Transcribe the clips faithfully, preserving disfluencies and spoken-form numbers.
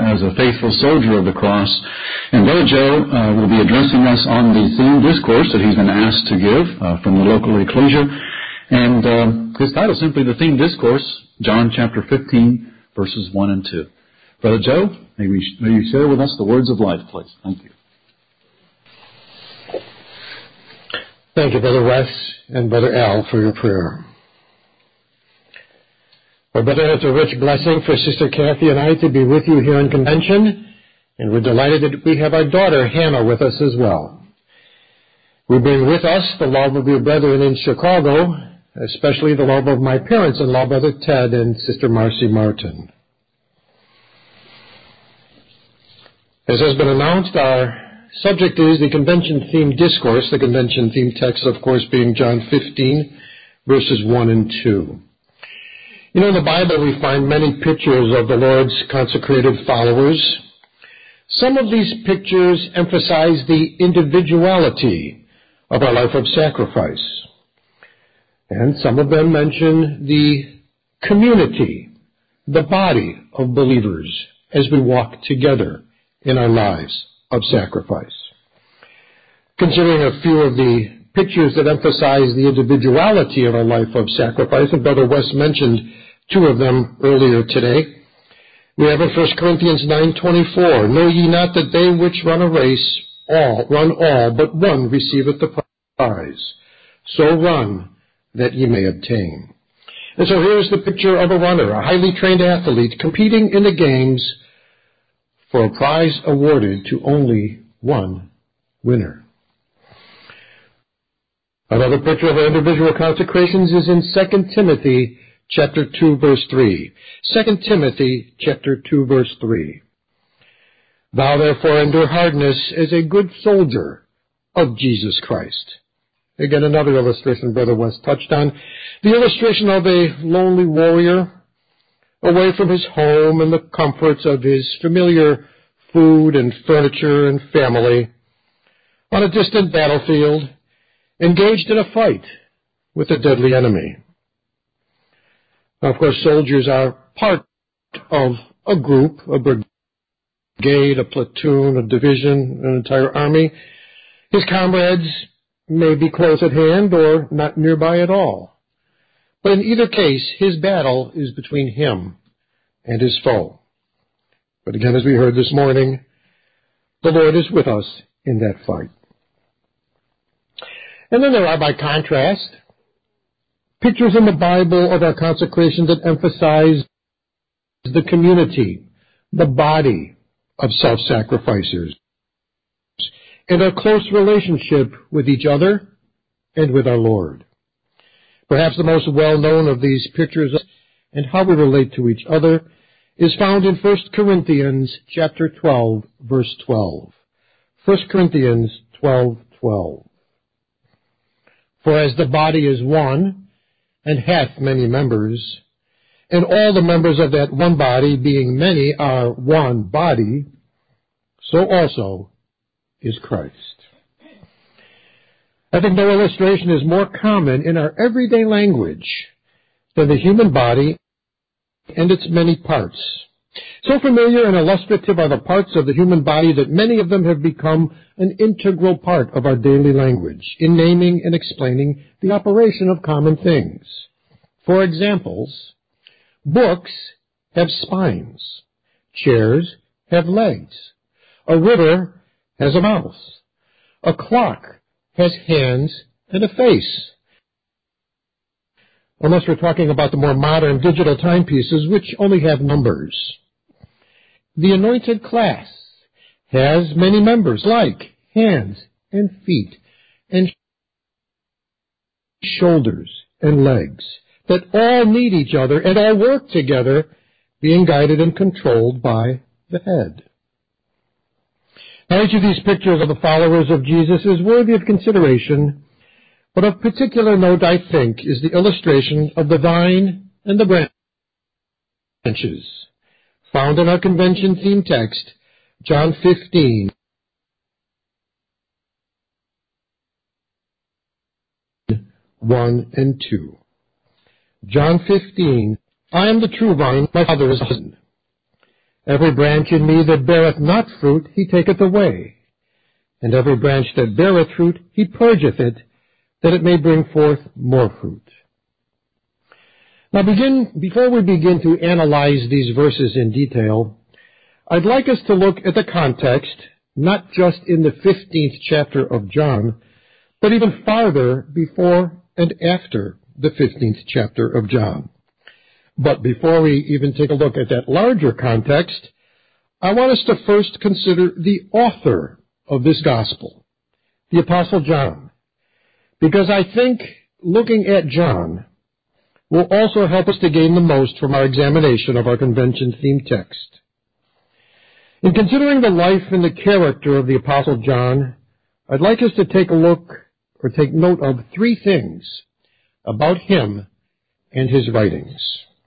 as a faithful soldier of the cross. And Brother Joe uh, will be addressing us on the theme discourse that he's been asked to give uh, from the local ecclesia. And uh, his title is simply The Theme Discourse, John chapter fifteen, verses one and two. Brother Joe, may, we, may you share with us the words of life, please. Thank you. Thank you, Brother Wes and Brother Al, for your prayer. Well, brother, it's a rich blessing for Sister Kathy and I to be with you here in convention, and we're delighted that we have our daughter Hannah with us as well. We bring with us the love of your brethren in Chicago, especially the love of my parents-in-law, Brother Ted and Sister Marcy Martin. As has been announced, our subject is the convention theme discourse, the convention theme text, of course, being John fifteen, verses one and two. You know, in the Bible we find many pictures of the Lord's consecrated followers. Some of these pictures emphasize the individuality of our life of sacrifice. And some of them mention the community, the body of believers as we walk together in our lives of sacrifice. Considering a few of the pictures that emphasize the individuality of our life of sacrifice, and Brother West mentioned two of them earlier today. We have in First Corinthians nine twenty-four, know ye not that they which run a race all run all, but one receiveth the prize. So run that ye may obtain. And so here's the picture of a runner, a highly trained athlete, competing in the games for a prize awarded to only one winner. Another picture of our individual consecrations is in Second Timothy chapter two, verse three. Second Timothy chapter two, verse three. Thou therefore endure hardness as a good soldier of Jesus Christ. Again, another illustration Brother West touched on. The illustration of a lonely warrior away from his home and the comforts of his familiar food and furniture and family on a distant battlefield, engaged in a fight with a deadly enemy. Now, of course, soldiers are part of a group, a brigade, a platoon, a division, an entire army. His comrades may be close at hand or not nearby at all. But in either case, his battle is between him and his foe. But again, as we heard this morning, the Lord is with us in that fight. And then there are, by contrast, pictures in the Bible of our consecration that emphasize the community, the body of self-sacrificers, and our close relationship with each other and with our Lord. Perhaps the most well-known of these pictures and how we relate to each other is found in First Corinthians chapter twelve, verse twelve. First Corinthians twelve, twelve. For as the body is one, and hath many members, and all the members of that one body, being many, are one body, so also is Christ. I think no illustration is more common in our everyday language than the human body and its many parts. So familiar and illustrative are the parts of the human body that many of them have become an integral part of our daily language in naming and explaining the operation of common things. For examples, books have spines, chairs have legs, a river has a mouth, a clock has hands and a face. Unless we're talking about the more modern digital timepieces, which only have numbers. The anointed class has many members, like hands and feet and shoulders and legs, that all need each other and all work together, being guided and controlled by the head. Now, each of these pictures of the followers of Jesus is worthy of consideration, but of particular note, I think, is the illustration of the vine and the branches, found in our convention theme text, John fifteen, one and two. John fifteen, I am the true vine, my Father is the husband. Every branch in me that beareth not fruit, he taketh away. And every branch that beareth fruit, he purgeth it, that it may bring forth more fruit. Now begin, before we begin to analyze these verses in detail, I'd like us to look at the context, not just in the fifteenth chapter of John, but even farther before and after the fifteenth chapter of John. But before we even take a look at that larger context, I want us to first consider the author of this gospel, the Apostle John, because I think looking at John will also help us to gain the most from our examination of our convention theme text. In considering the life and the character of the Apostle John, I'd like us to take a look or take note of three things about him and his writings.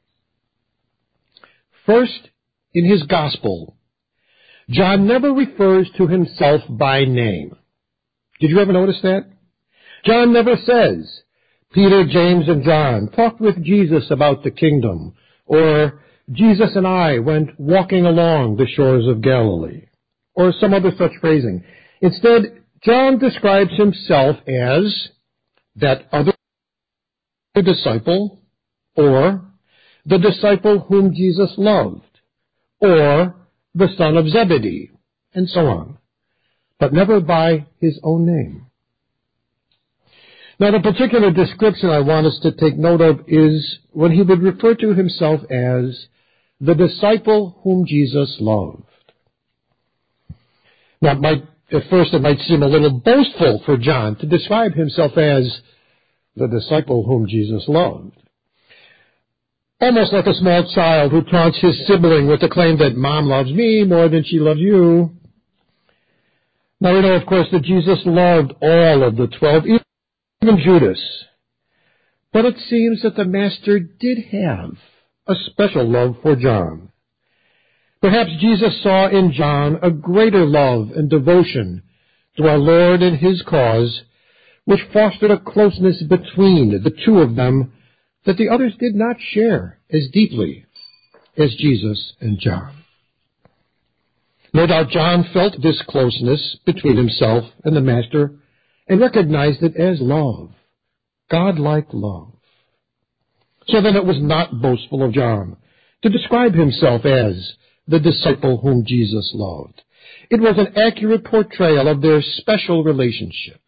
First, in his gospel, John never refers to himself by name. Did you ever notice that? John never says, Peter, James, and John talked with Jesus about the kingdom, or Jesus and I went walking along the shores of Galilee, or some other such phrasing. Instead, John describes himself as that other disciple, or the disciple whom Jesus loved, or the son of Zebedee, and so on, but never by his own name. Now, the particular description I want us to take note of is when he would refer to himself as the disciple whom Jesus loved. Now, it might, at first it might seem a little boastful for John to describe himself as the disciple whom Jesus loved. Almost like a small child who taunts his sibling with the claim that Mom loves me more than she loves you. Now, we know, of course, that Jesus loved all of the twelve, even Judas. But it seems that the Master did have a special love for John. Perhaps Jesus saw in John a greater love and devotion to our Lord and his cause, which fostered a closeness between the two of them that the others did not share as deeply as Jesus and John. No doubt John felt this closeness between himself and the Master and recognized it as love, God-like love. So then it was not boastful of John to describe himself as the disciple whom Jesus loved. It was an accurate portrayal of their special relationship.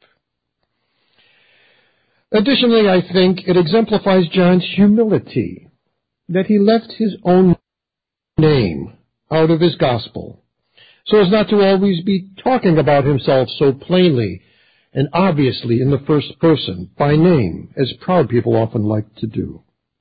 Additionally, I think it exemplifies John's humility, that he left his own name out of his gospel, so as not to always be talking about himself so plainly and obviously in the first person, by name, as proud people often like to do.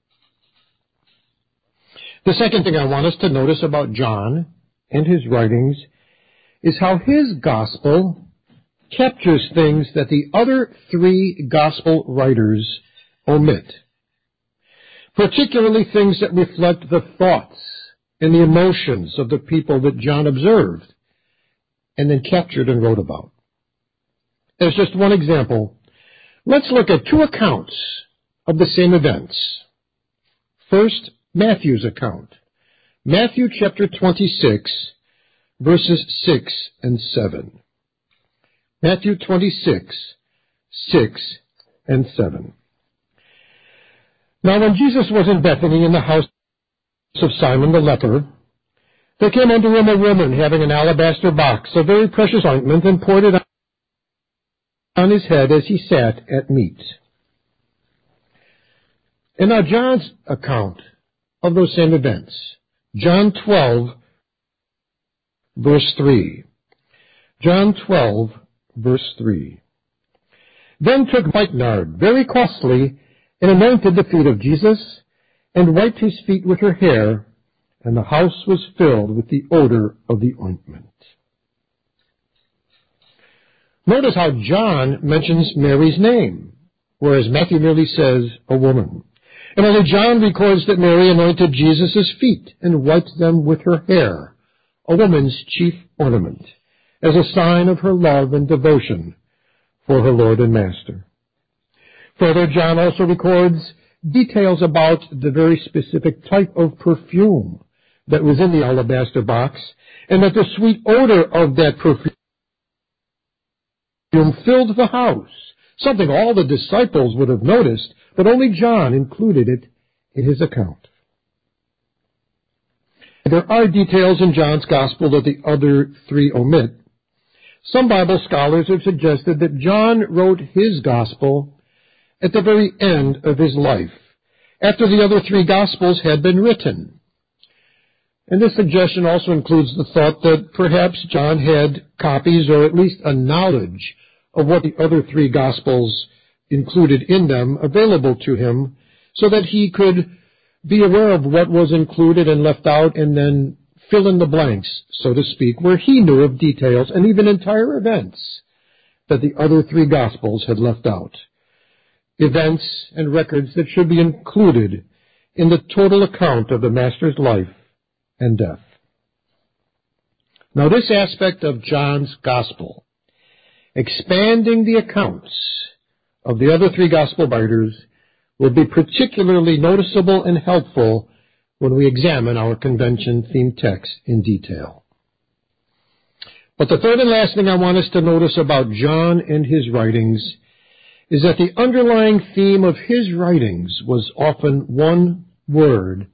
The second thing I want us to notice about John and his writings is how his gospel captures things that the other three gospel writers omit, particularly things that reflect the thoughts and the emotions of the people that John observed and then captured and wrote about. As just one example, let's look at two accounts of the same events. First, Matthew's account. Matthew chapter twenty-six, verses six and seven. Matthew twenty-six, six and seven. Now when Jesus was in Bethany in the house of Simon the leper, there came unto him a woman having an alabaster box of very precious ointment, and poured it on his head as he sat at meat. And now John's account of those same events, John twelve, verse three. John twelve, verse three. Then took spikenard, very costly, and anointed the feet of Jesus, and wiped his feet with her hair, and the house was filled with the odor of the ointment. Notice how John mentions Mary's name, whereas Matthew merely says a woman. And only John records that Mary anointed Jesus' feet and wiped them with her hair, a woman's chief ornament, as a sign of her love and devotion for her Lord and Master. Further, John also records details about the very specific type of perfume that was in the alabaster box, and that the sweet odor of that perfume filled the house, something all the disciples would have noticed, but only John included it in his account. There are details in John's Gospel that the other three omit. Some Bible scholars have suggested that John wrote his Gospel at the very end of his life, after the other three Gospels had been written. And this suggestion also includes the thought that perhaps John had copies or at least a knowledge of what the other three Gospels included in them available to him so that he could be aware of what was included and left out and then fill in the blanks, so to speak, where he knew of details and even entire events that the other three Gospels had left out. Events and records that should be included in the total account of the Master's life and death. Now, this aspect of John's Gospel, expanding the accounts of the other three Gospel writers, will be particularly noticeable and helpful when we examine our convention theme text in detail. But the third and last thing I want us to notice about John and his writings is that the underlying theme of his writings was often one word: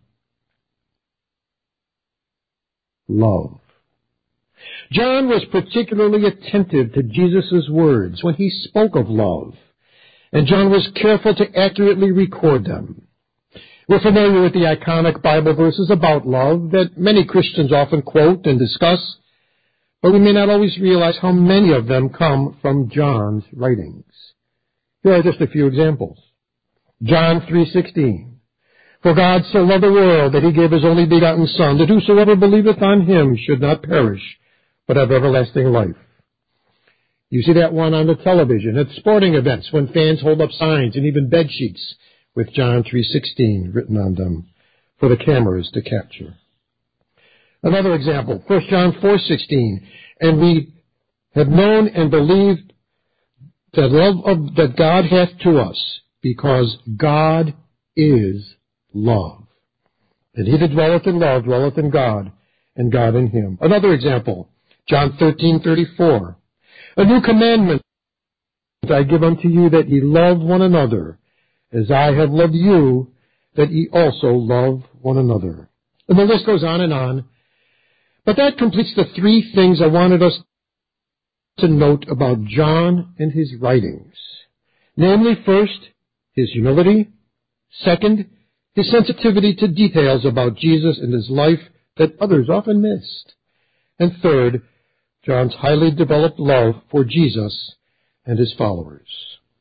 love. John was particularly attentive to Jesus' words when he spoke of love, and John was careful to accurately record them. We're familiar with the iconic Bible verses about love that many Christians often quote and discuss, but we may not always realize how many of them come from John's writings. Here are just a few examples. John three sixteen. For God so loved the world that he gave his only begotten Son, that whosoever believeth on him should not perish, but have everlasting life. You see that one on the television at sporting events when fans hold up signs and even bed sheets with John three sixteen written on them for the cameras to capture. Another example, First John four sixteen. And we have known and believed the love of, that God hath to us, because God is love. And he that dwelleth in love dwelleth in God, and God in him. Another example, John thirteen thirty-four. A new commandment I give unto you, that ye love one another, as I have loved you, that ye also love one another. And the list goes on and on. But that completes the three things I wanted us to note about John and his writings. Namely, first, his humility. Second, his sensitivity to details about Jesus and his life that others often missed. And third, John's highly developed love for Jesus and his followers.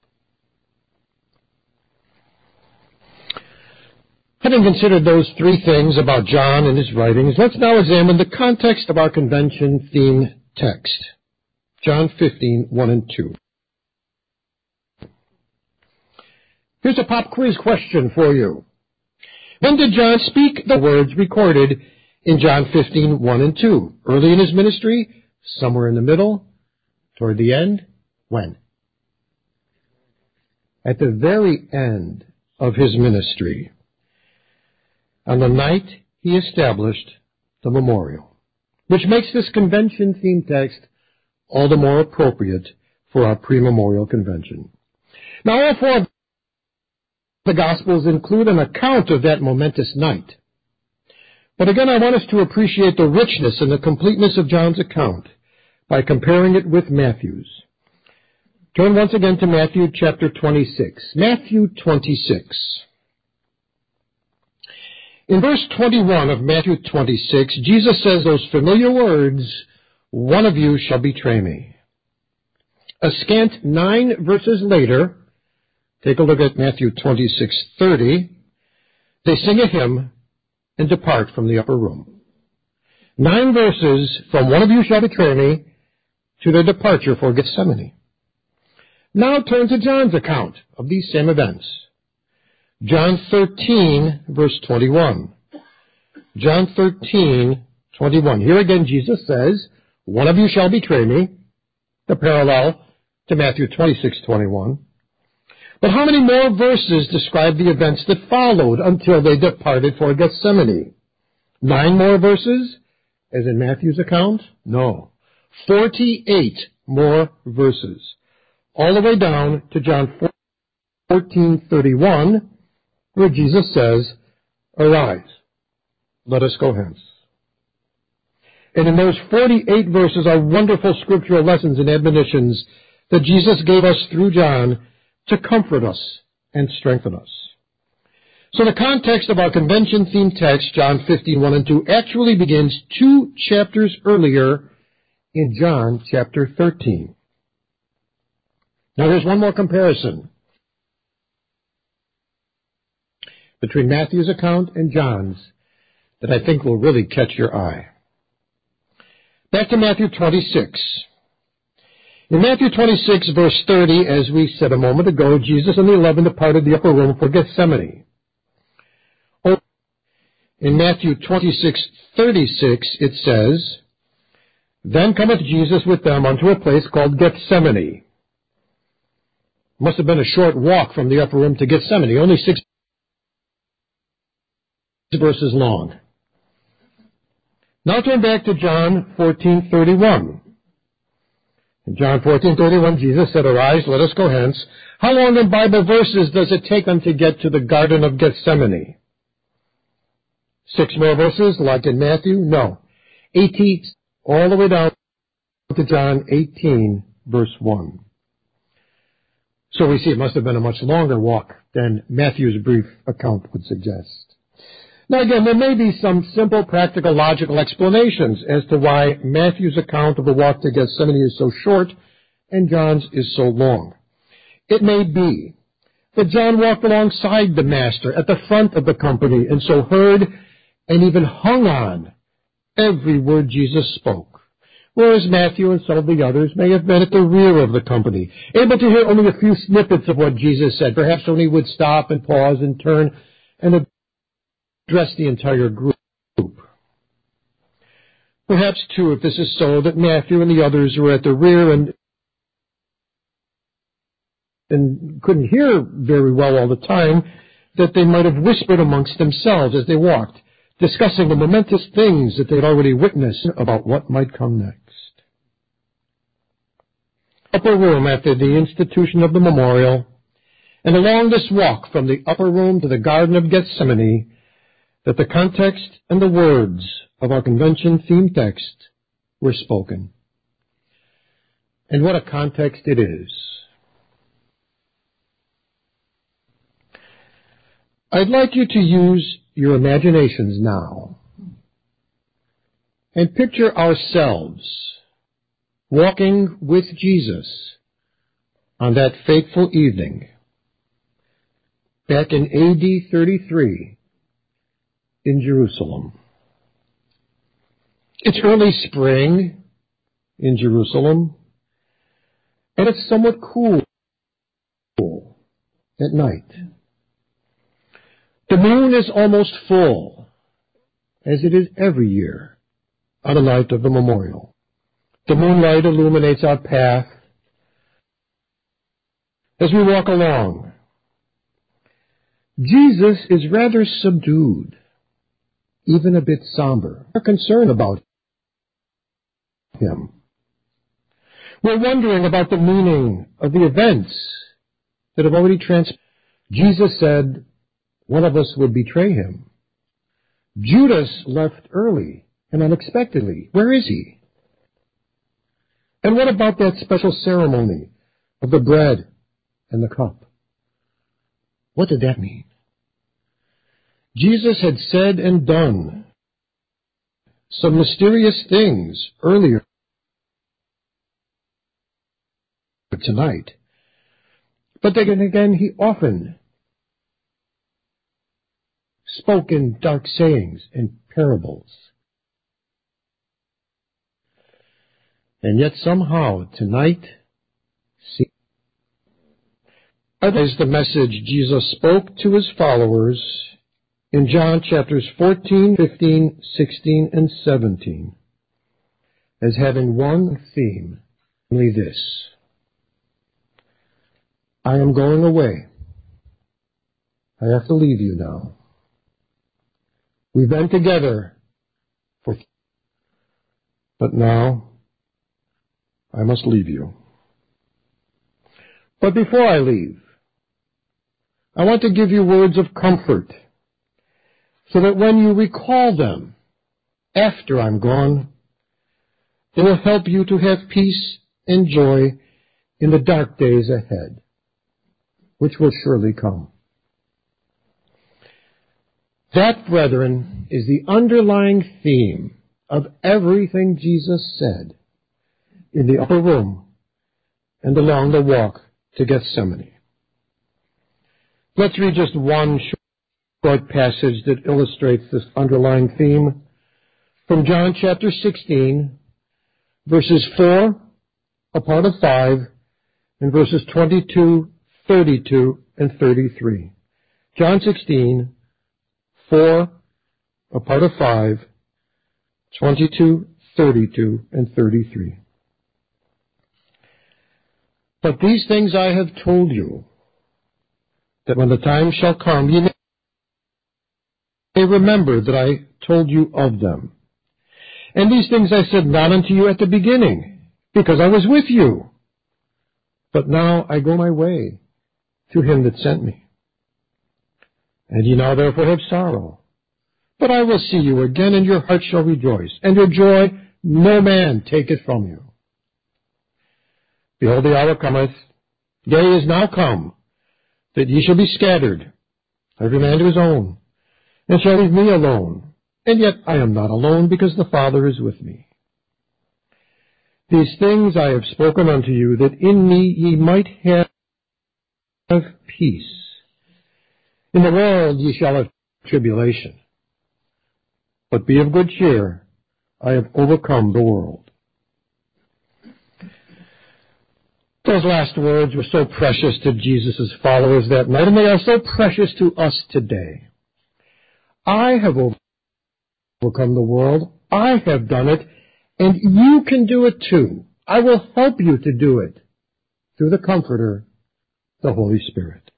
Having considered those three things about John and his writings, let's now examine the context of our convention theme text. John fifteen, one and two. Here's a pop quiz question for you. When did John speak the words recorded in John fifteen, one and two? Early in his ministry? Somewhere in the middle? Toward the end? When? At the very end of his ministry, on the night he established the memorial, which makes this convention theme text all the more appropriate for our pre-memorial convention. Now, all four of the Gospels include an account of that momentous night. But again, I want us to appreciate the richness and the completeness of John's account by comparing it with Matthew's. Turn once again to Matthew chapter twenty-six. Matthew twenty-six. In verse twenty-one of Matthew twenty-six, Jesus says those familiar words, "One of you shall betray me." A scant nine verses later, take a look at Matthew twenty-six thirty, they sing a hymn and depart from the upper room. Nine verses from "One of you shall betray me" to their departure for Gethsemane. Now turn to John's account of these same events. John thirteen, verse twenty-one. John thirteen, twenty-one. Here again Jesus says, "One of you shall betray me," the parallel to Matthew twenty-six, twenty-one. But how many more verses describe the events that followed until they departed for Gethsemane? Nine more verses, as in Matthew's account? No. Forty-eight more verses, all the way down to John fourteen thirty-one, where Jesus says, "Arise, let us go hence." And in those forty-eight verses are wonderful scriptural lessons and admonitions that Jesus gave us through John to comfort us and strengthen us. So the context of our convention-themed text, John fifteen, one and two, actually begins two chapters earlier in John chapter thirteen. Now there's one more comparison between Matthew's account and John's that I think will really catch your eye. Back to Matthew twenty-six. In Matthew twenty-six, verse thirty, as we said a moment ago, Jesus and the eleven departed the upper room for Gethsemane. In Matthew twenty-six thirty-six, it says, "Then cometh Jesus with them unto a place called Gethsemane." Must have been a short walk from the upper room to Gethsemane, only six verses long. Now turn back to John fourteen thirty-one. In John fourteen thirty-one, Jesus said, "Arise, let us go hence." How long in Bible verses does it take them to get to the Garden of Gethsemane? Six more verses, like in Matthew? No. Eighty, all the way down to John eighteen, verse one. So we see it must have been a much longer walk than Matthew's brief account would suggest. Now again, there may be some simple, practical, logical explanations as to why Matthew's account of the walk to Gethsemane is so short and John's is so long. It may be that John walked alongside the Master at the front of the company and so heard and even hung on every word Jesus spoke, whereas Matthew and some of the others may have been at the rear of the company, able to hear only a few snippets of what Jesus said, perhaps when he would stop and pause and turn and address the entire group. Perhaps, too, if this is so, that Matthew and the others were at the rear and and couldn't hear very well all the time, that they might have whispered amongst themselves as they walked, discussing the momentous things that they'd already witnessed about what might come next. Upper room after the institution of the memorial, and along this walk from the upper room to the Garden of Gethsemane, that the context and the words of our convention-themed text were spoken. And what a context it is. I'd like you to use your imaginations now and picture ourselves walking with Jesus on that fateful evening back in A D thirty-three in Jerusalem. It's early spring in Jerusalem, and it's somewhat cool at night. The moon is almost full, as it is every year on the night of the memorial. The moonlight illuminates our path as we walk along. Jesus is rather subdued, even a bit somber. We're concerned about him. We're wondering about the meaning of the events that have already transpired. Jesus said one of us would betray him. Judas left early and unexpectedly. Where is he? And what about that special ceremony of the bread and the cup? What did that mean? Jesus had said and done some mysterious things earlier tonight. But then again, he often spoke in dark sayings and parables. And yet somehow tonight, see, that is the message Jesus spoke to his followers in John chapters fourteen, fifteen, sixteen, and seventeen as having one theme, namely this: I am going away. I have to leave you now. We've been together But now I must leave you. But before I leave, I want to give you words of comfort, so that when you recall them after I'm gone, it will help you to have peace and joy in the dark days ahead, which will surely come. That, brethren, is the underlying theme of everything Jesus said in the upper room and along the walk to Gethsemane. Let's read just one short passage that illustrates this underlying theme from John chapter sixteen, verses four, a part of five, and verses twenty-two, thirty-two, and thirty-three. John sixteen, four, a part of five, twenty-two, thirty-two, and thirty-three. But these things I have told you, that when the time shall come, ye may remember that I told you of them. And these things I said not unto you at the beginning, because I was with you. But now I go my way to him that sent me. And ye now therefore have sorrow. But I will see you again, and your heart shall rejoice, and your joy no man taketh from you. Behold, the hour cometh, yea, is now come, that ye shall be scattered, every man to his own, and shall leave me alone. And yet I am not alone, because the Father is with me. These things I have spoken unto you, that in me ye might have peace. In the world ye shall have tribulation. But be of good cheer, I have overcome the world. Those last words were so precious to Jesus' followers that night, and they are so precious to us today. I have overcome the world. I have done it, and you can do it too. I will help you to do it through the Comforter, the Holy Spirit.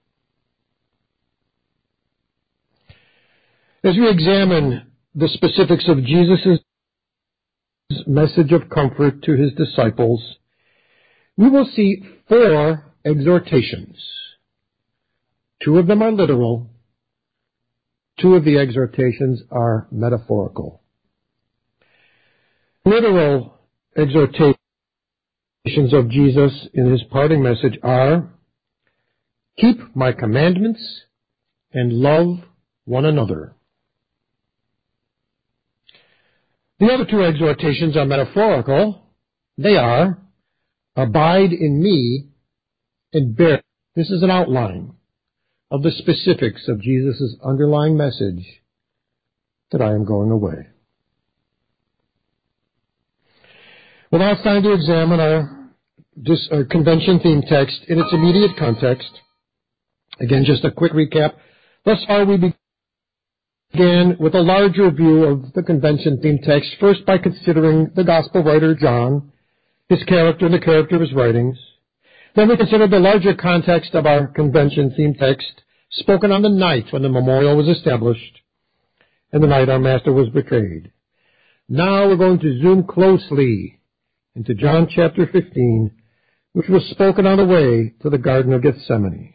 As we examine the specifics of Jesus' message of comfort to his disciples, we will see four exhortations. Two of them are literal. Two of the exhortations are metaphorical. Literal exhortations of Jesus in his parting message are, keep my commandments and love one another. The other two exhortations are metaphorical. They are, abide in me and bear. This is an outline of the specifics of Jesus' underlying message that I am going away. Well, now it's time to examine our, this, our convention theme text in its immediate context. Again, just a quick recap. Thus far, we began with a larger view of the convention theme text, first by considering the gospel writer John, his character and the character of his writings. Then we considered the larger context of our convention theme text, spoken on the night when the memorial was established, and the night our Master was betrayed. Now we're going to zoom closely into John chapter fifteen, which was spoken on the way to the Garden of Gethsemane.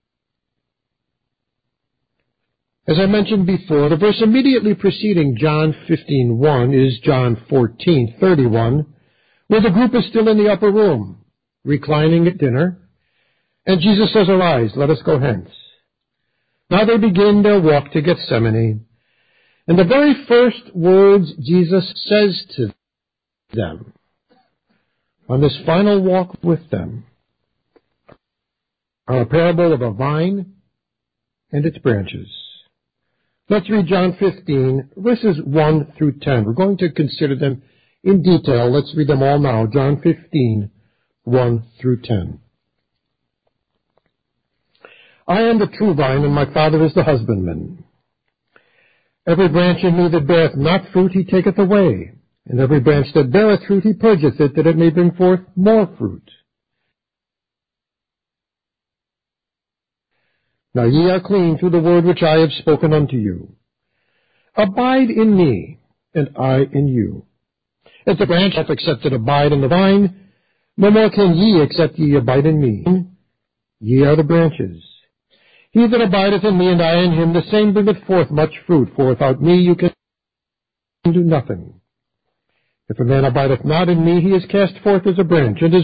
As I mentioned before, the verse immediately preceding John fifteen one is John fourteen thirty-one, where the group is still in the upper room, reclining at dinner, and Jesus says, arise, let us go hence. Now they begin their walk to Gethsemane, and the very first words Jesus says to them on this final walk with them are a parable of a vine and its branches. Let's read John fifteen, verses one through ten. We're going to consider them in detail. Let's read them all now. John fifteen, one through ten. I am the true vine, and my Father is the husbandman. Every branch in me that beareth not fruit he taketh away, and every branch that beareth fruit he purgeth it, that it may bring forth more fruit. Now ye are clean through the word which I have spoken unto you. Abide in me, and I in you. As the branch hath accepted abide in the vine, no more can ye except ye abide in me. Ye are the branches. He that abideth in me, and I in him, the same bringeth forth much fruit, for without me you can do nothing. If a man abideth not in me, he is cast forth as a branch, and is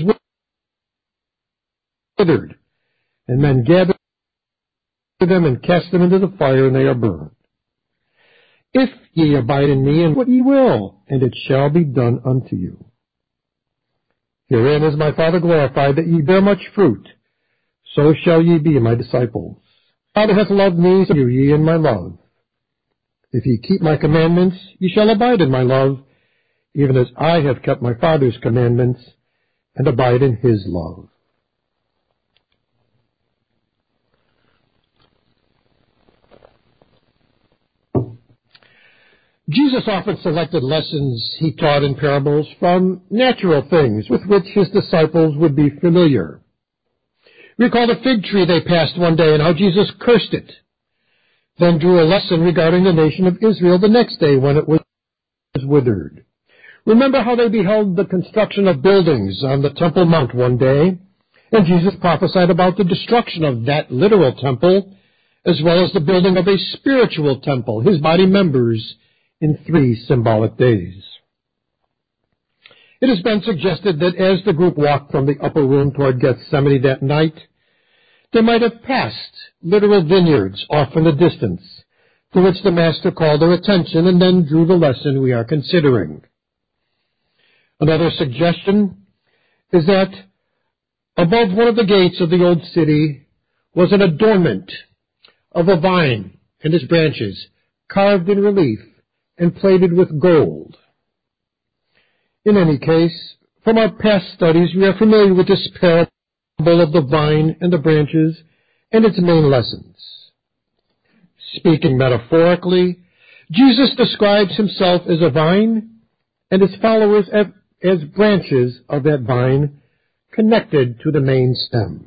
withered, and men gather them and cast them into the fire, and they are burned. If ye abide in me, and what ye will, and it shall be done unto you. Herein is my Father glorified, that ye bear much fruit, so shall ye be my disciples. Father hath loved me, so are ye in my love. If ye keep my commandments, ye shall abide in my love, even as I have kept my Father's commandments, and abide in his love. Jesus often selected lessons he taught in parables from natural things with which his disciples would be familiar. Recall the fig tree they passed one day and how Jesus cursed it, then drew a lesson regarding the nation of Israel the next day when it was withered. Remember how they beheld the construction of buildings on the Temple Mount one day, and Jesus prophesied about the destruction of that literal temple, as well as the building of a spiritual temple, his body members, in three symbolic days. It has been suggested that as the group walked from the upper room toward Gethsemane that night, they might have passed literal vineyards off in the distance, to which the Master called their attention and then drew the lesson we are considering. Another suggestion is that above one of the gates of the old city was an adornment of a vine and its branches, carved in relief and plated with gold. In any case, from our past studies, we are familiar with this parable of the vine and the branches and its main lessons. Speaking metaphorically, Jesus describes himself as a vine and his followers as branches of that vine connected to the main stem.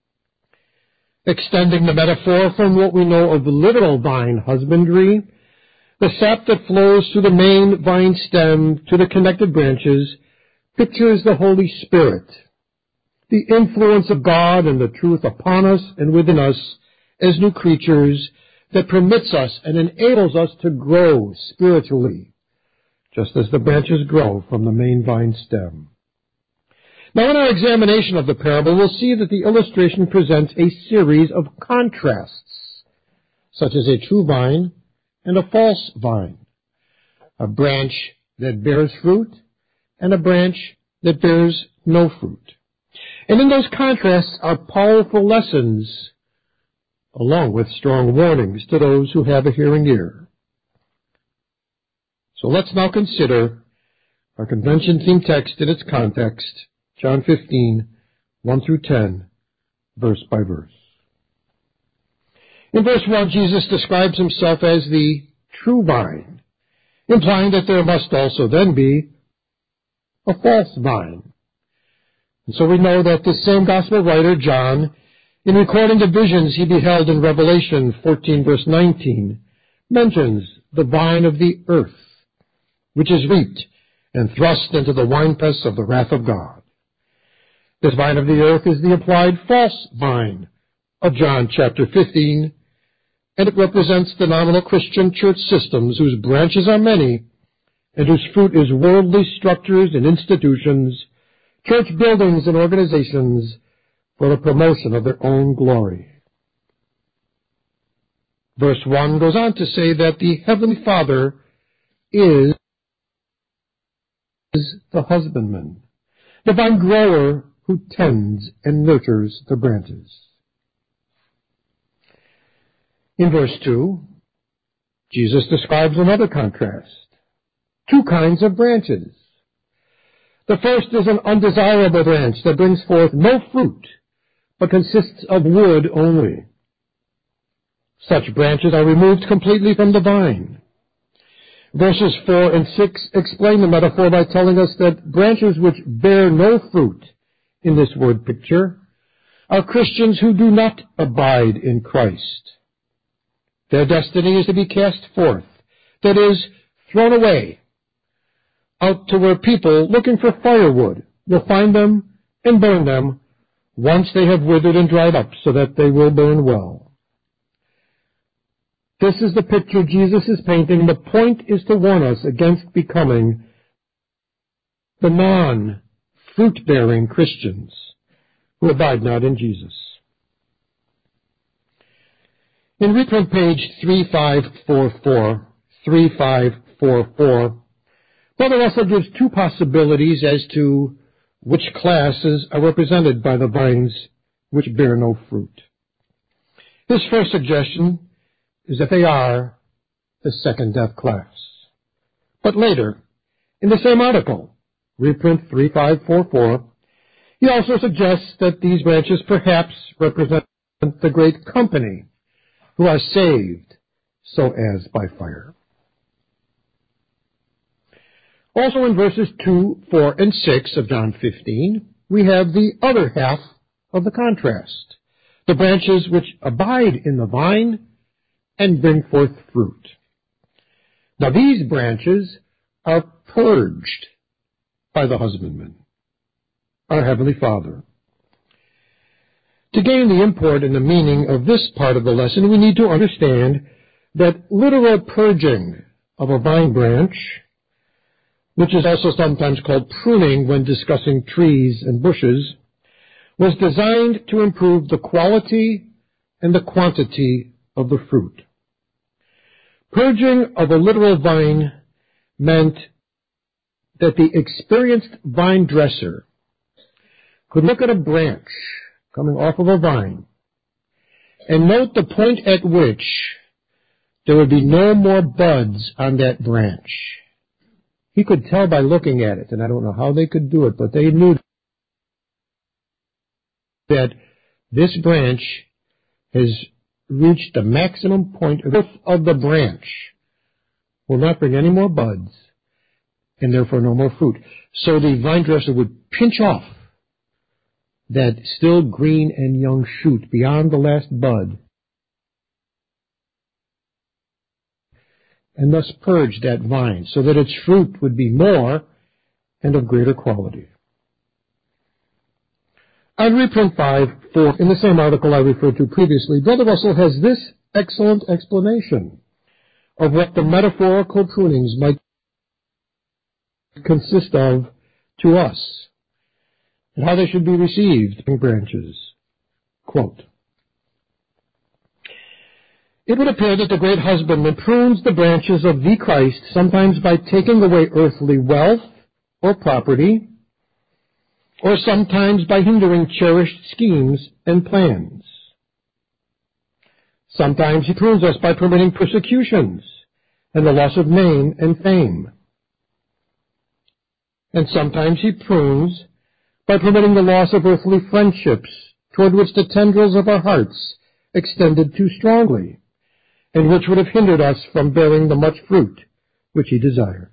Extending the metaphor from what we know of literal vine husbandry, the sap that flows through the main vine stem to the connected branches pictures the Holy Spirit, the influence of God and the truth upon us and within us as new creatures that permits us and enables us to grow spiritually, just as the branches grow from the main vine stem. Now, in our examination of the parable, we'll see that the illustration presents a series of contrasts, such as a true vine and a false vine, a branch that bears fruit, and a branch that bears no fruit. And in those contrasts are powerful lessons, along with strong warnings to those who have a hearing ear. So let's now consider our convention-themed text in its context, John fifteen, one through ten, verse by verse. In verse one, Jesus describes himself as the true vine, implying that there must also then be a false vine. And so we know that this same gospel writer, John, in recording the visions he beheld in Revelation fourteen, verse nineteen, mentions the vine of the earth, which is reaped and thrust into the winepress of the wrath of God. This vine of the earth is the implied false vine of John chapter fifteen, and it represents the nominal Christian church systems whose branches are many and whose fruit is worldly structures and institutions, church buildings and organizations for the promotion of their own glory. Verse one goes on to say that the Heavenly Father is the husbandman, the vine grower who tends and nurtures the branches. In verse two, Jesus describes another contrast, two kinds of branches. The first is an undesirable branch that brings forth no fruit, but consists of wood only. Such branches are removed completely from the vine. Verses four and six explain the metaphor by telling us that branches which bear no fruit in this word picture are Christians who do not abide in Christ. Their destiny is to be cast forth, that is, thrown away, out to where people looking for firewood will find them and burn them once they have withered and dried up, so that they will burn well. This is the picture Jesus is painting. The point is to warn us against becoming the non-fruit-bearing Christians who abide not in Jesus. In reprint page three five four four, three five four four, Brother Russell gives two possibilities as to which classes are represented by the vines which bear no fruit. His first suggestion is that they are the second death class. But later, in the same article, reprint three five four four, he also suggests that these branches perhaps represent the great company who are saved so as by fire. Also in verses two, four, and six of John fifteen, we have the other half of the contrast, the branches which abide in the vine and bring forth fruit. Now these branches are purged by the husbandman, our Heavenly Father. To gain the import and the meaning of this part of the lesson, we need to understand that literal purging of a vine branch, which is also sometimes called pruning when discussing trees and bushes, was designed to improve the quality and the quantity of the fruit. Purging of a literal vine meant that the experienced vine dresser could look at a branch coming off of a vine and note the point at which there would be no more buds on that branch. He could tell by looking at it, and I don't know how they could do it, but they knew that this branch has reached the maximum point of the branch, will not bring any more buds, and therefore no more fruit. So the vine dresser would pinch off that still green and young shoot beyond the last bud, and thus purge that vine so that its fruit would be more and of greater quality. On reprint five, four, in the same article I referred to previously, Brother Russell has this excellent explanation of what the metaphorical prunings might consist of to us, and how they should be received in branches. Quote, "It would appear that the great husbandman prunes the branches of the Christ, sometimes by taking away earthly wealth or property, or sometimes by hindering cherished schemes and plans. Sometimes he prunes us by permitting persecutions and the loss of name and fame. And sometimes he prunes by permitting the loss of earthly friendships toward which the tendrils of our hearts extended too strongly, and which would have hindered us from bearing the much fruit which he desires.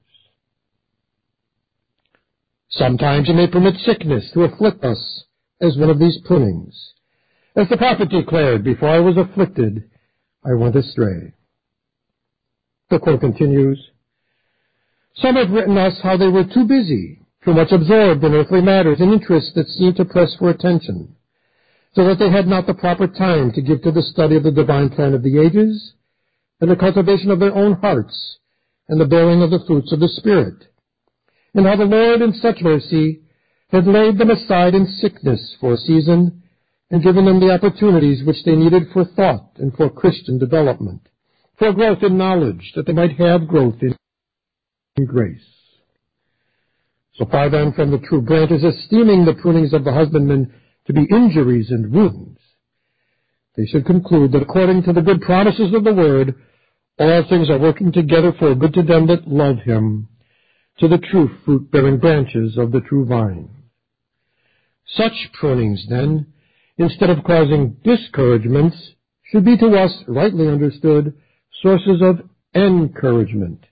Sometimes he may permit sickness to afflict us as one of these prunings. As the prophet declared, before I was afflicted, I went astray." The quote continues, "Some have written us how they were too busy, too much absorbed in earthly matters and interests that seemed to press for attention, so that they had not the proper time to give to the study of the divine plan of the ages and the cultivation of their own hearts and the bearing of the fruits of the Spirit, and how the Lord in such mercy had laid them aside in sickness for a season and given them the opportunities which they needed for thought and for Christian development, for growth in knowledge, that they might have growth in grace. So far then from the true branches esteeming the prunings of the husbandman to be injuries and wounds, they should conclude that according to the good promises of the Word, all things are working together for good to them that love him, to the true fruit-bearing branches of the true vine. Such prunings, then, instead of causing discouragements, should be to us, rightly understood, sources of encouragement."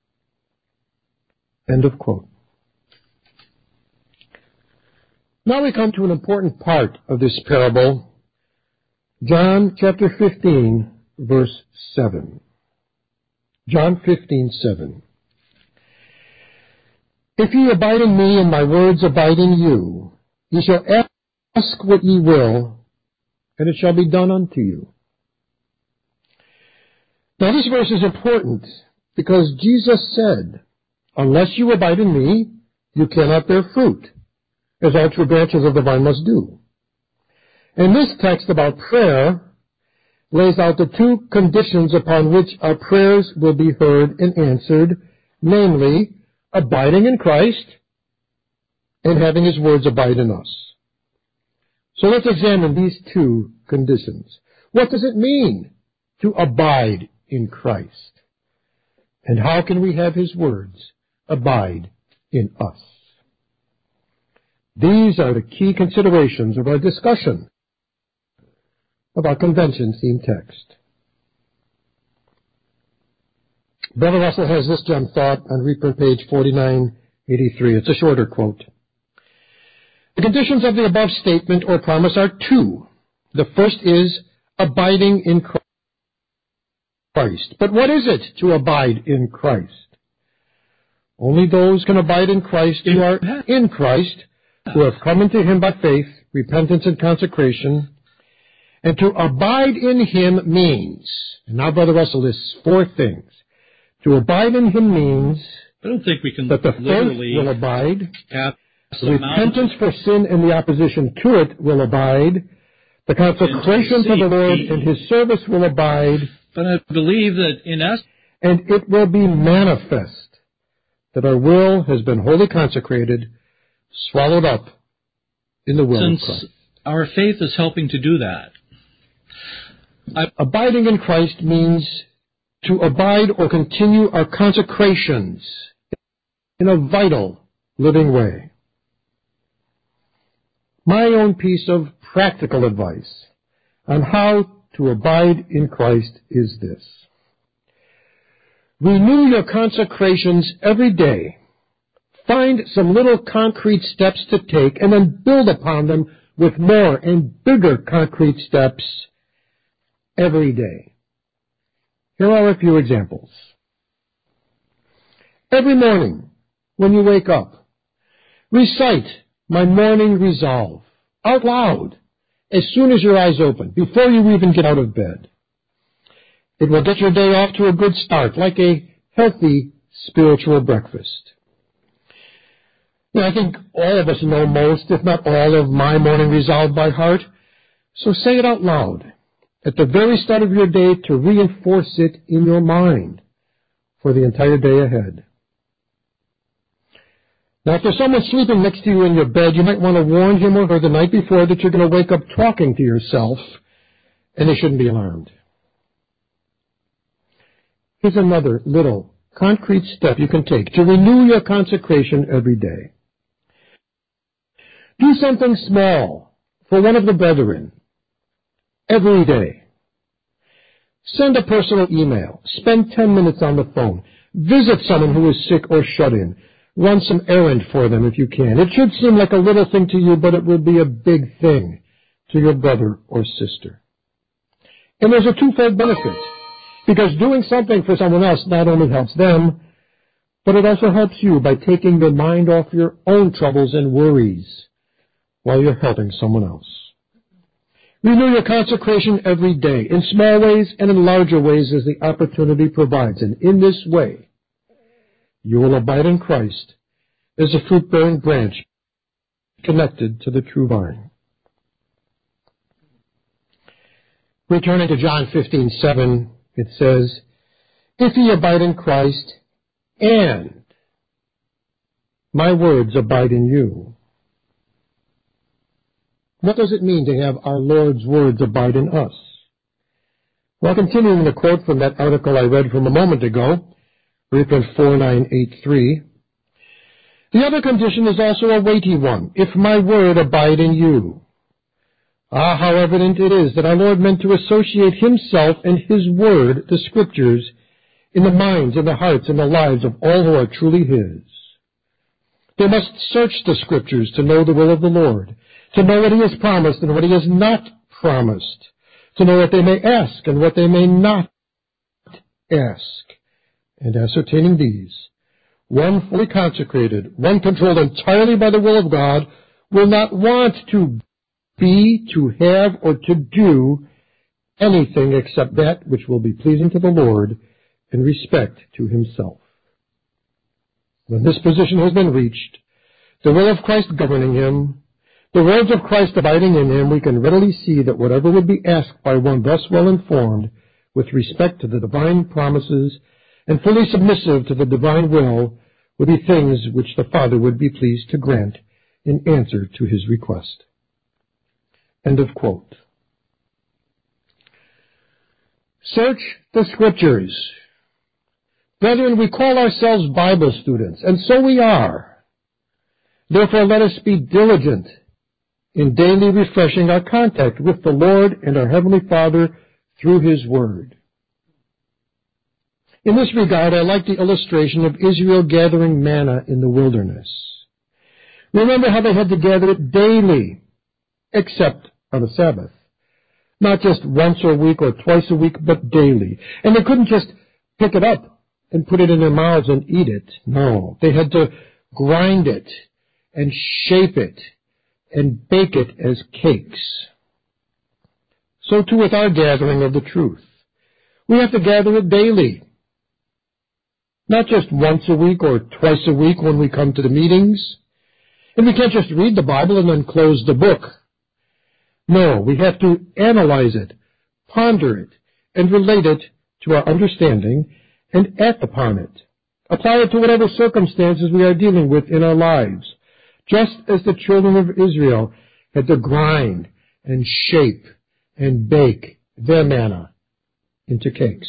End of quote. Now we come to an important part of this parable, John chapter fifteen, verse seven. John fifteen, seven. If ye abide in me, and my words abide in you, ye shall ask what ye will, and it shall be done unto you. Now this verse is important because Jesus said, unless you abide in me, you cannot bear fruit, as all true branches of the vine must do. And this text about prayer lays out the two conditions upon which our prayers will be heard and answered, namely, abiding in Christ and having His words abide in us. So let's examine these two conditions. What does it mean to abide in Christ? And how can we have His words abide in us? These are the key considerations of our discussion of our convention theme text. Brother Russell has this gem thought on reprint page forty-nine eighty-three. It's a shorter quote. The conditions of the above statement or promise are two. The first is abiding in Christ. But what is it to abide in Christ? Only those can abide in Christ who are in Christ, who have come into Him by faith, repentance, and consecration. And to abide in Him means, and now Brother Russell lists four things. To abide in Him means I don't think we can that the faith will abide, repentance for sin and the opposition to it will abide, the consecration to the Lord and His service will abide, but I believe that in us, and it will be manifest that our will has been wholly consecrated, swallowed up in the will since of Christ. Our faith is helping to do that. I, Abiding in Christ means to abide or continue our consecrations in a vital, living way. My own piece of practical advice on how to abide in Christ is this. Renew your consecrations every day. Find some little concrete steps to take and then build upon them with more and bigger concrete steps every day. Here are a few examples. Every morning, when you wake up, recite my morning resolve out loud as soon as your eyes open, before you even get out of bed. It will get your day off to a good start, like a healthy spiritual breakfast. Now, I think all of us know most, if not all, of my morning resolve by heart, so say it out loud at the very start of your day to reinforce it in your mind for the entire day ahead. Now, if there's someone sleeping next to you in your bed, you might want to warn him or her the night before that you're going to wake up talking to yourself, and they shouldn't be alarmed. Here's another little concrete step you can take to renew your consecration every day. Do something small for one of the brethren every day. Send a personal email. Spend ten minutes on the phone. Visit someone who is sick or shut in. Run some errand for them if you can. It should seem like a little thing to you, but it will be a big thing to your brother or sister. And there's a twofold benefit, because doing something for someone else not only helps them, but it also helps you by taking your mind off your own troubles and worries while you're helping someone else. Renew your consecration every day, in small ways and in larger ways as the opportunity provides. And in this way, you will abide in Christ as a fruit-bearing branch connected to the true vine. Returning to John fifteen seven, it says, if ye abide in Christ, and my words abide in you. What does it mean to have our Lord's words abide in us? Well, continuing the quote from that article I read from a moment ago, reprint forty-nine eighty-three, the other condition is also a weighty one, if my word abide in you. Ah, how evident it is that our Lord meant to associate Himself and His word, the Scriptures, in the minds and the hearts and the lives of all who are truly His. They must search the Scriptures to know the will of the Lord, to know what He has promised and what He has not promised, to know what they may ask and what they may not ask. And ascertaining these, one fully consecrated, one controlled entirely by the will of God, will not want to be, to have, or to do anything except that which will be pleasing to the Lord in respect to himself. When this position has been reached, the will of Christ governing him, the words of Christ abiding in him, we can readily see that whatever would be asked by one thus well informed with respect to the divine promises and fully submissive to the divine will would be things which the Father would be pleased to grant in answer to his request. End of quote. Search the Scriptures. Brethren, we call ourselves Bible students, and so we are. Therefore, let us be diligent in daily refreshing our contact with the Lord and our Heavenly Father through his Word. In this regard, I like the illustration of Israel gathering manna in the wilderness. Remember how they had to gather it daily, except on the Sabbath. Not just once a week or twice a week, but daily. And they couldn't just pick it up and put it in their mouths and eat it. No, they had to grind it and shape it and bake it as cakes. So too with our gathering of the truth. We have to gather it daily. Not just once a week or twice a week when we come to the meetings. And we can't just read the Bible and then close the book. No, we have to analyze it, ponder it, and relate it to our understanding and act upon it. Apply it to whatever circumstances we are dealing with in our lives, just as the children of Israel had to grind and shape and bake their manna into cakes.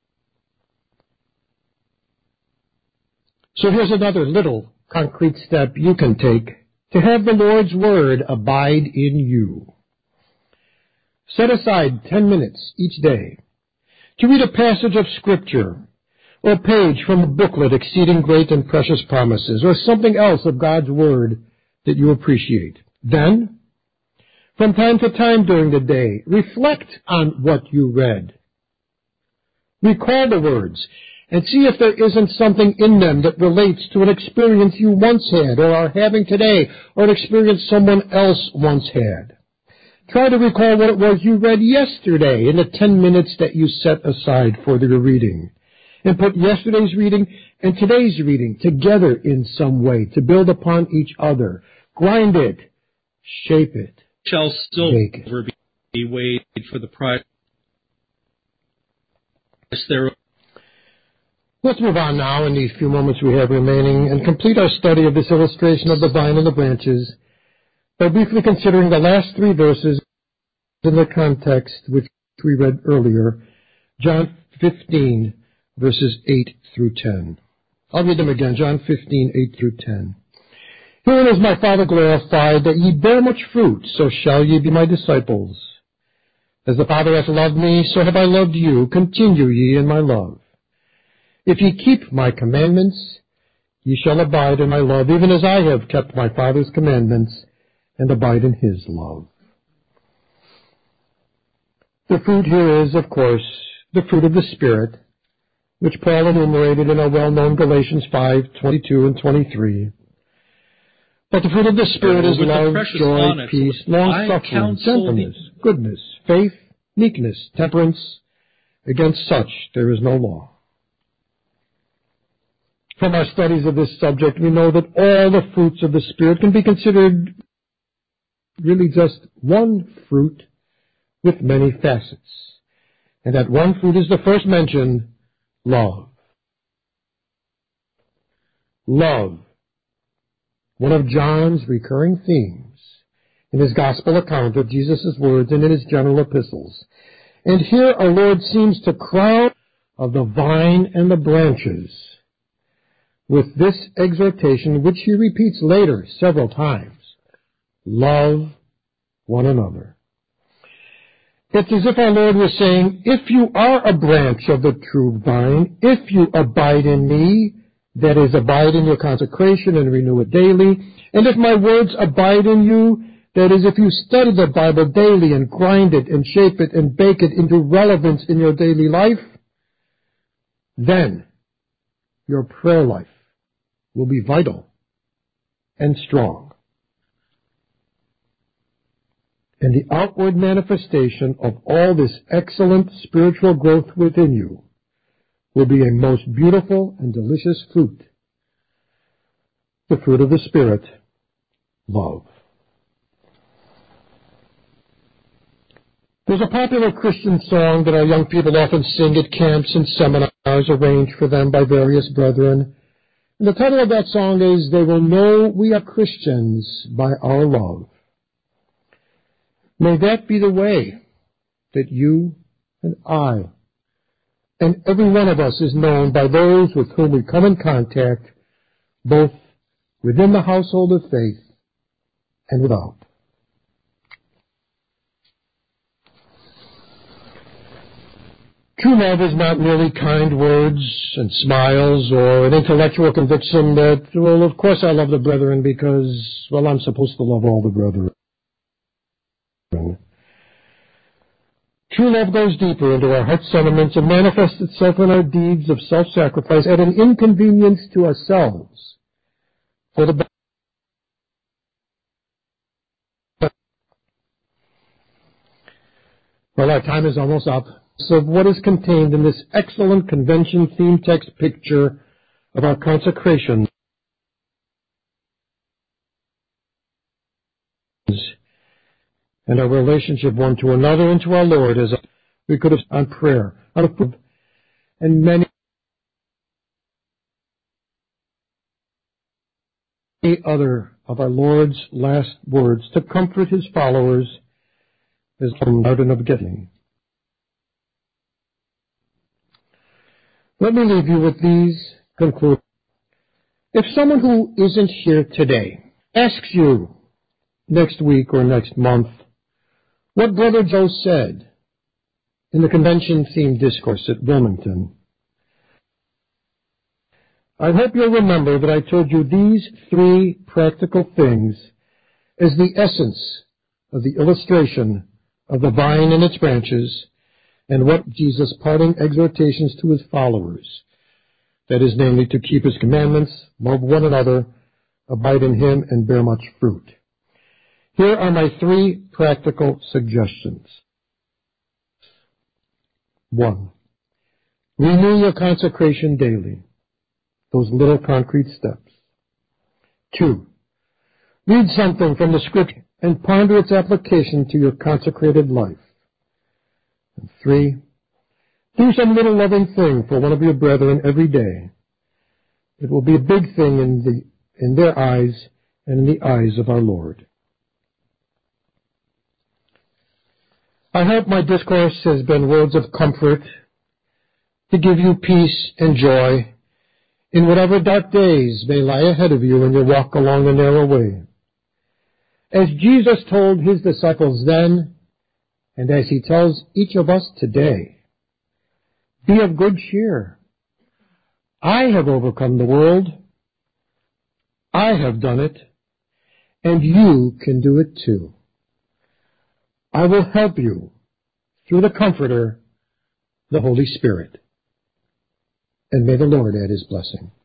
So here's another little concrete step you can take to have the Lord's Word abide in you. Set aside ten minutes each day to read a passage of Scripture or a page from a booklet, Exceeding Great and Precious Promises, or something else of God's Word that you appreciate. Then, from time to time during the day, reflect on what you read. Recall the words and see if there isn't something in them that relates to an experience you once had or are having today, or an experience someone else once had. Try to recall what it was you read yesterday in the ten minutes that you set aside for your reading. And put yesterday's reading and today's reading together in some way to build upon each other. Grind it, shape it, shall bake it. silver be weighed for the price thereof. Let's move on now in these few moments we have remaining and complete our study of this illustration of the vine and the branches by briefly considering the last three verses in the context which we read earlier, John fifteen, verses eight through ten. I'll read them again, John fifteen, eight through ten. Herein is my Father glorified, that ye bear much fruit, so shall ye be my disciples. As the Father hath loved me, so have I loved you. Continue ye in my love. If ye keep my commandments, ye shall abide in my love, even as I have kept my Father's commandments, and abide in his love. The fruit here is, of course, the fruit of the Spirit, which Paul enumerated in our well-known Galatians five, twenty-two and twenty-three. But the fruit of the Spirit is love, joy, onyx, peace, long-suffering, gentleness, the... goodness, faith, meekness, temperance. Against such there is no law. From our studies of this subject, we know that all the fruits of the Spirit can be considered really just one fruit with many facets. And that one fruit is the first mentioned, love. Love. One of John's recurring themes in his gospel account of Jesus' words and in his general epistles. And here our Lord seems to crown of the vine and the branches with this exhortation, which he repeats later several times. Love one another. It's as if our Lord was saying, if you are a branch of the true vine, if you abide in me, that is, abide in your consecration and renew it daily, and if my words abide in you, that is, if you study the Bible daily and grind it and shape it and bake it into relevance in your daily life, then your prayer life will be vital and strong. And the outward manifestation of all this excellent spiritual growth within you will be a most beautiful and delicious fruit, the fruit of the Spirit, love. There's a popular Christian song that our young people often sing at camps and seminars arranged for them by various brethren. And the title of that song is, "They Will Know We Are Christians by Our Love." May that be the way that you and I and every one of us is known by those with whom we come in contact, both within the household of faith and without. True love is not merely kind words and smiles or an intellectual conviction that, well, of course I love the brethren because, well, I'm supposed to love all the brethren. True love goes deeper into our heart sentiments and manifests itself in our deeds of self-sacrifice at an inconvenience to ourselves for the Well, our time is almost up. So what is contained in this excellent convention theme text picture of our consecration and our relationship one to another and to our Lord, as we could have on prayer, out of and many other of our Lord's last words to comfort his followers as from the Garden of Gethsemane. Let me leave you with these conclusions. If someone who isn't here today asks you next week or next month what Brother Joe said in the convention-themed discourse at Wilmington, I hope you'll remember that I told you these three practical things as the essence of the illustration of the vine and its branches and what Jesus' parting exhortations to his followers, that is, namely, to keep his commandments, love one another, abide in him, and bear much fruit. Here are my three practical suggestions. One, renew your consecration daily, those little concrete steps. Two, read something from the Scripture and ponder its application to your consecrated life. And three, do some little loving thing for one of your brethren every day. It will be a big thing in the in their eyes and in the eyes of our Lord. I hope my discourse has been words of comfort to give you peace and joy in whatever dark days may lie ahead of you in your walk along the narrow way. As Jesus told his disciples then, and as he tells each of us today, be of good cheer. I have overcome the world. I have done it, and you can do it too. I will help you through the Comforter, the Holy Spirit. And may the Lord add his blessing.